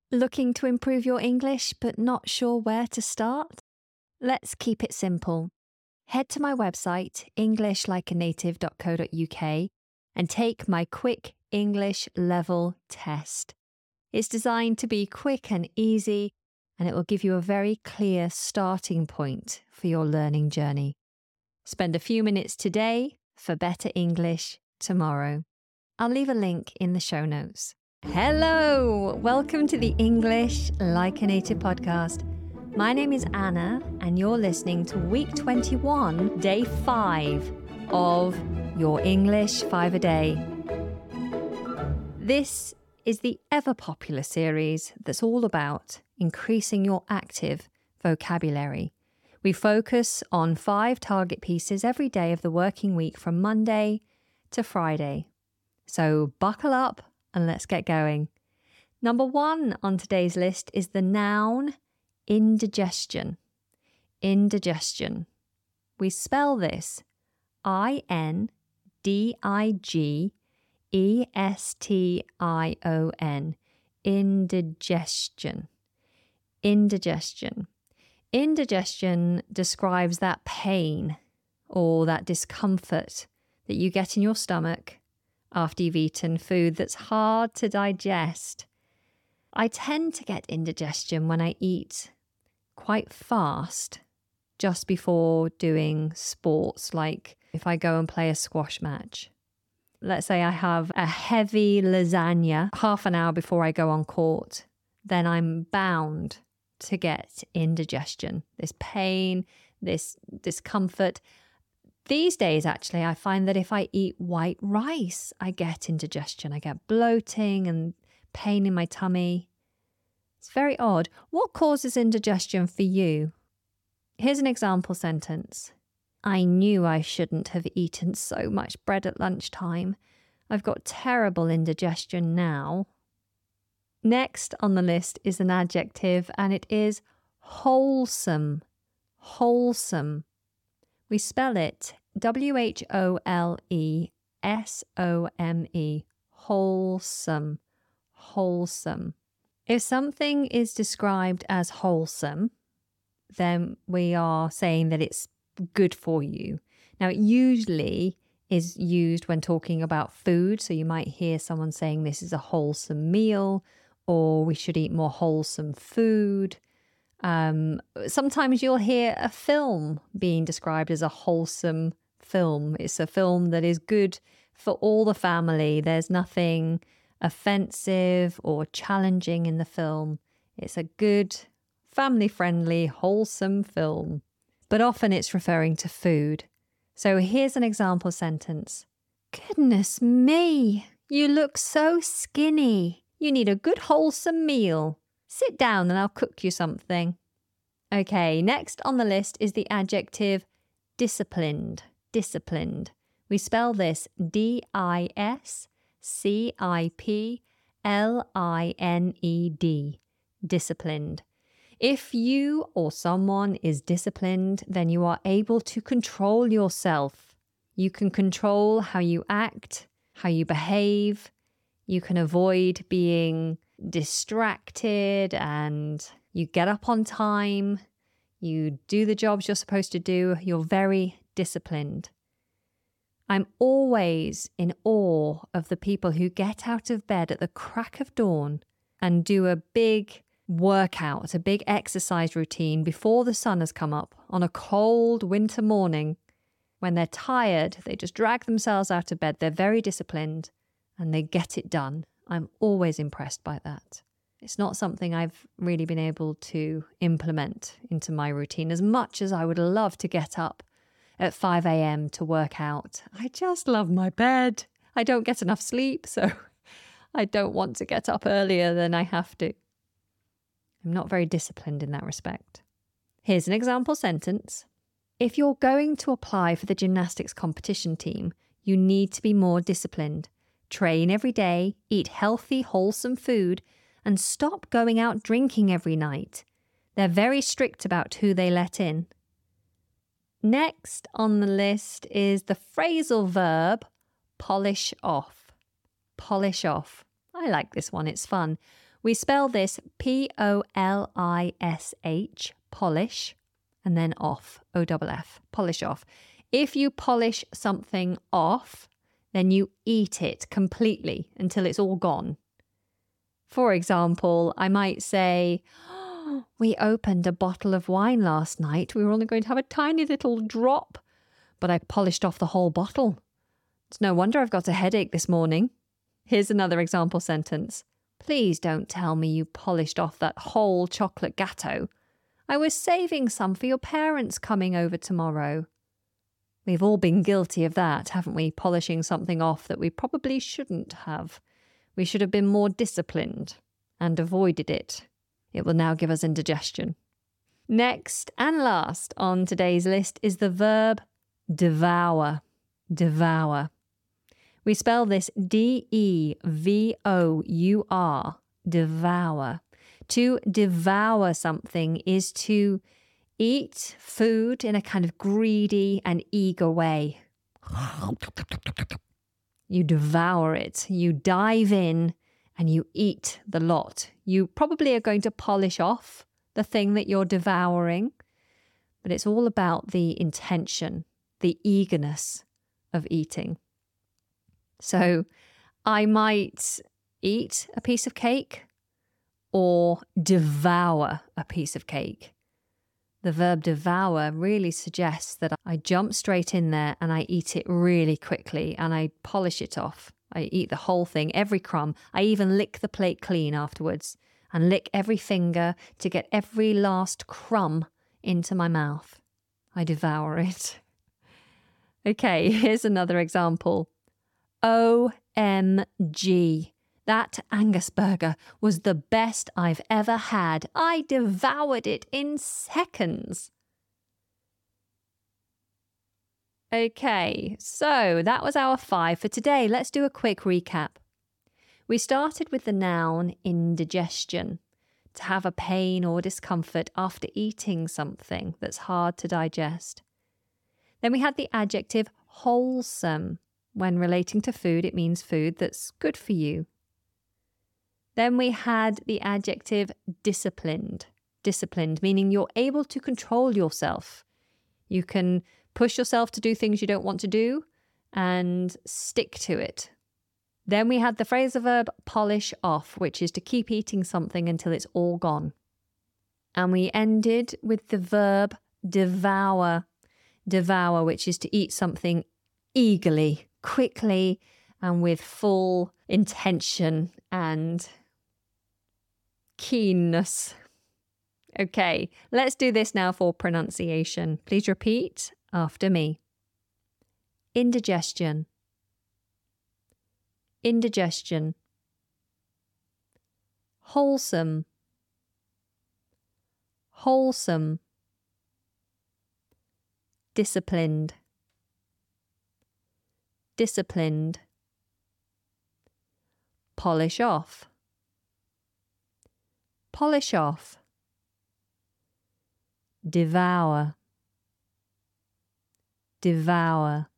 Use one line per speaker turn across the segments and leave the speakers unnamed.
Looking to improve your English but not sure where to start? Let's keep it simple. Head to my website, englishlikeanative.co.uk, and take my quick English level test. It's designed to be quick and easy, and it will give you a very clear starting point for your learning journey. Spend a few minutes today for better English tomorrow. I'll leave a link in the show notes. Hello! Welcome to the English Like a Native podcast. My name is Anna, and you're listening to week 21, day 5 of your English 5 a day. This is the ever-popular series that's all about increasing your active vocabulary. We focus on 5 target pieces every day of the working week from Monday to Friday. So buckle up and let's get going. Number 1 on today's list is the noun indigestion. Indigestion. We spell this I-N-D-I-G-E-S-T-I-O-N. Indigestion. Indigestion. Indigestion describes that pain or that discomfort that you get in your stomach after you've eaten food that's hard to digest. I tend to get indigestion when I eat quite fast just before doing sports, like if I go and play a squash match. Let's say I have a heavy lasagna half an hour before I go on court, then I'm bound to get indigestion, this pain, this discomfort. These days, actually, I find that if I eat white rice, I get indigestion. I get bloating and pain in my tummy. It's very odd. What causes indigestion for you? Here's an example sentence. I knew I shouldn't have eaten so much bread at lunchtime. I've got terrible indigestion now. Next on the list is an adjective, and it is wholesome. Wholesome. We spell it W-H-O-L-E-S-O-M-E. Wholesome. Wholesome. If something is described as wholesome, then we are saying that it's good for you. Now, it usually is used when talking about food. So you might hear someone saying this is a wholesome meal, or we should eat more wholesome food. Sometimes you'll hear a film being described as a wholesome film. It's a film that is good for all the family. There's nothing offensive or challenging in the film. It's a good, family-friendly, wholesome film. But often it's referring to food. So here's an example sentence. Goodness me, you look so skinny. You need a good wholesome meal. Sit down and I'll cook you something. Okay, next on the list is the adjective disciplined. Disciplined. We spell this D-I-S-C-I-P-L-I-N-E-D. Disciplined. If you or someone is disciplined, then you are able to control yourself. You can control how you act, how you behave. You can avoid being distracted, and you get up on time. You do the jobs you're supposed to do. You're very disciplined. I'm always in awe of the people who get out of bed at the crack of dawn and do a big workout, a big exercise routine before the sun has come up on a cold winter morning. When they're tired, they just drag themselves out of bed. They're very disciplined and they get it done. I'm always impressed by that. It's not something I've really been able to implement into my routine as much as I would love to get up at 5 a.m. to work out. I just love my bed. I don't get enough sleep, so I don't want to get up earlier than I have to. I'm not very disciplined in that respect. Here's an example sentence. If you're going to apply for the gymnastics competition team, you need to be more disciplined. Train every day, eat healthy, wholesome food, and stop going out drinking every night. They're very strict about who they let in. Next on the list is the phrasal verb polish off. Polish off. I like this one, it's fun. We spell this Polish, polish, and then off, O-F-F, polish off. If you polish something off, then you eat it completely until it's all gone. For example, I might say, we opened a bottle of wine last night. We were only going to have a tiny little drop, but I polished off the whole bottle. It's no wonder I've got a headache this morning. Here's another example sentence. Please don't tell me you polished off that whole chocolate gâteau. I was saving some for your parents coming over tomorrow. We've all been guilty of that, haven't we? Polishing something off that we probably shouldn't have. We should have been more disciplined and avoided it. It will now give us indigestion. Next and last on today's list is the verb devour. Devour. We spell this D-E-V-O-U-R, devour. To devour something is to eat food in a kind of greedy and eager way. You devour it. You dive in and you eat the lot. You probably are going to polish off the thing that you're devouring, but it's all about the intention, the eagerness of eating. So I might eat a piece of cake or devour a piece of cake. The verb devour really suggests that I jump straight in there and I eat it really quickly and I polish it off. I eat the whole thing, every crumb. I even lick the plate clean afterwards and lick every finger to get every last crumb into my mouth. I devour it. Okay, here's another example. OMG. That Angus burger was the best I've ever had. I devoured it in seconds. Okay, so that was our 5 for today. Let's do a quick recap. We started with the noun indigestion, to have a pain or discomfort after eating something that's hard to digest. Then we had the adjective wholesome. When relating to food, it means food that's good for you. Then we had the adjective disciplined. Disciplined, meaning you're able to control yourself. You can push yourself to do things you don't want to do and stick to it. Then we had the phrasal verb polish off, which is to keep eating something until it's all gone. And we ended with the verb devour. Devour, which is to eat something eagerly, quickly, and with full intention and keenness. Okay, let's do this now for pronunciation. Please repeat after me. Indigestion. Indigestion. Wholesome. Wholesome. Disciplined. Disciplined. Polish off. Polish off. Devour. Devour.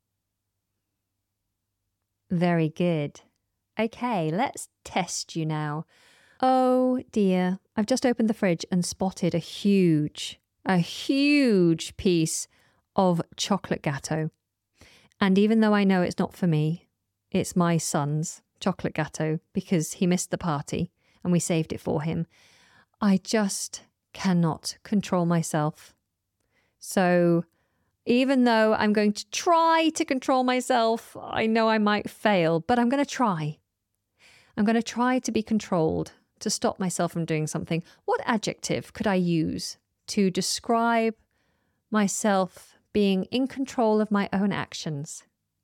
Very good. Okay, let's test you now. Oh dear, I've just opened the fridge and spotted a huge piece of chocolate gâteau. And even though I know it's not for me, it's my son's chocolate gâteau because he missed the party and we saved it for him, I just cannot control myself. So even though I'm going to try to control myself, I know I might fail, but I'm going to try. I'm going to try to be controlled, to stop myself from doing something. What adjective could I use to describe myself being in control of my own actions?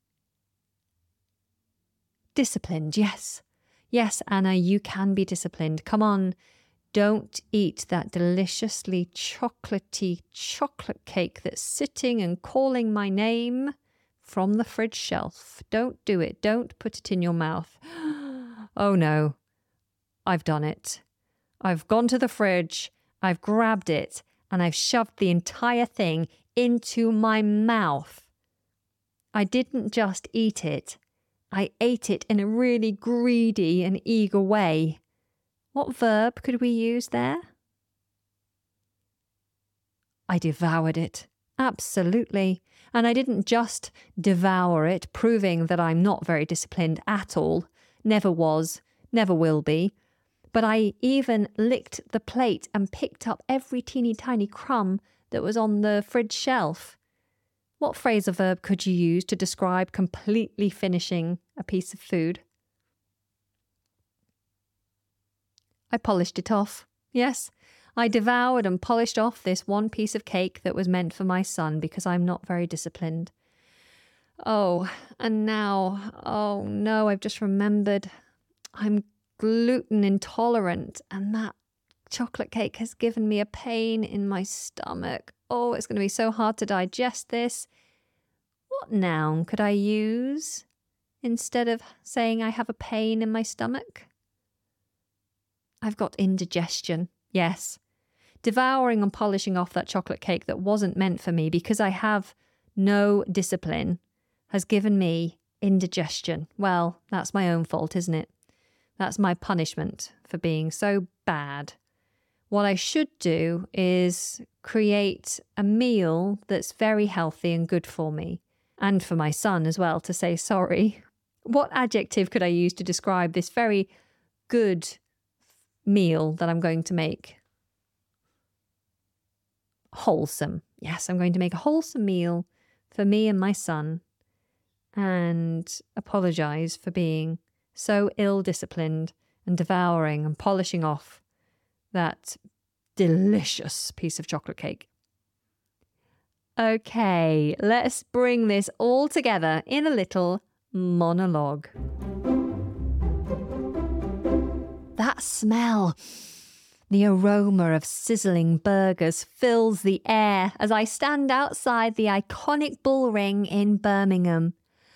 Disciplined, yes. Yes, Anna, you can be disciplined. Come on, don't eat that deliciously chocolatey chocolate cake that's sitting and calling my name from the fridge shelf. Don't do it. Don't put it in your mouth. Oh no, I've done it. I've gone to the fridge, I've grabbed it, and I've shoved the entire thing into my mouth. I didn't just eat it. I ate it in a really greedy and eager way. What verb could we use there? I devoured it. Absolutely. And I didn't just devour it, proving that I'm not very disciplined at all. Never was, never will be. But I even licked the plate and picked up every teeny tiny crumb that was on the fridge shelf. What phrase or verb could you use to describe completely finishing a piece of food? I polished it off. Yes, I devoured and polished off this one piece of cake that was meant for my son because I'm not very disciplined. Oh, and now, oh no, I've just remembered I'm gluten intolerant and that chocolate cake has given me a pain in my stomach. Oh, it's going to be so hard to digest this. What noun could I use instead of saying I have a pain in my stomach? I've got indigestion, yes. Devouring and polishing off that chocolate cake that wasn't meant for me because I have no discipline has given me indigestion. Well, that's my own fault, isn't it? That's my punishment for being so bad. What I should do is create a meal that's very healthy and good for me, and for my son as well, to say sorry. What adjective could I use to describe this very good meal that I'm going to make? Wholesome. Yes, I'm going to make a wholesome meal for me and my son and apologize for being so ill-disciplined and devouring and polishing off that delicious piece of chocolate cake. Okay, let's bring this all together in a little monologue. That smell, the aroma of sizzling burgers fills the air as I stand outside the iconic Bullring in Birmingham.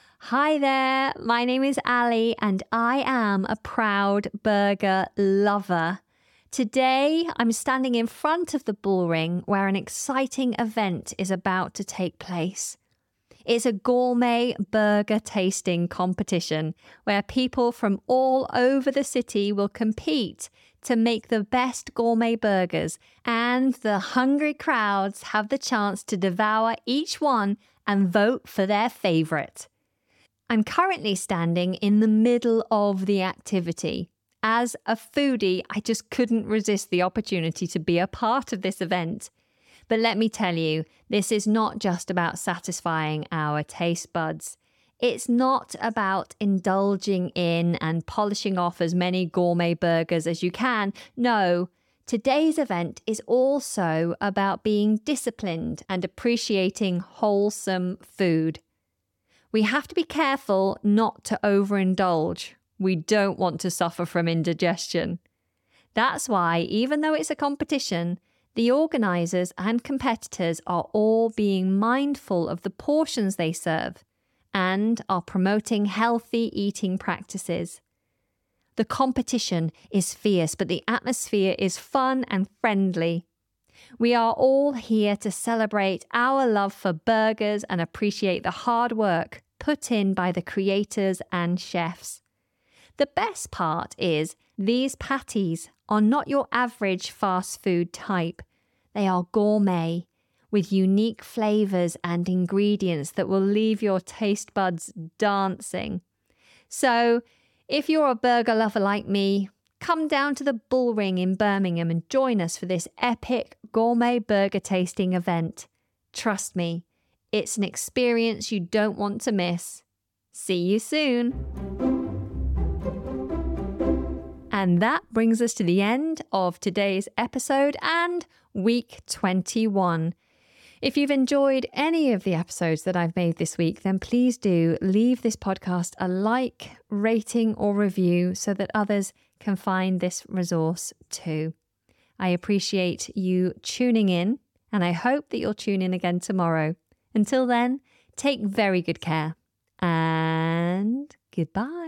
Hi there, my name is Ali and I am a proud burger lover. Today, I'm standing in front of the Bullring where an exciting event is about to take place. It's a gourmet burger tasting competition where people from all over the city will compete to make the best gourmet burgers, and the hungry crowds have the chance to devour each one and vote for their favourite. I'm currently standing in the middle of the activity. As a foodie, I just couldn't resist the opportunity to be a part of this event. But let me tell you, this is not just about satisfying our taste buds. It's not about indulging in and polishing off as many gourmet burgers as you can. No, today's event is also about being disciplined and appreciating wholesome food. We have to be careful not to overindulge. We don't want to suffer from indigestion. That's why, even though it's a competition, the organisers and competitors are all being mindful of the portions they serve and are promoting healthy eating practices. The competition is fierce, but the atmosphere is fun and friendly. We are all here to celebrate our love for burgers and appreciate the hard work put in by the creators and chefs. The best part is these patties are not your average fast food type. They are gourmet with unique flavours and ingredients that will leave your taste buds dancing. So, if you're a burger lover like me, come down to the Bullring in Birmingham and join us for this epic gourmet burger tasting event. Trust me, it's an experience you don't want to miss. See you soon. And that brings us to the end of today's episode and week 21. If you've enjoyed any of the episodes that I've made this week, then please do leave this podcast a like, rating, or review so that others can find this resource too. I appreciate you tuning in, and I hope that you'll tune in again tomorrow. Until then, take very good care, and goodbye.